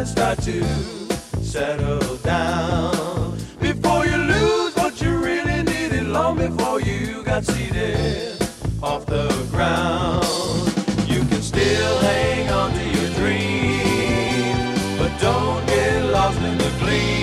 gotta start to settle down before you lose what you really needed long before you got seated off the ground. You can still hang on to your dream, but don't get lost in the gleam.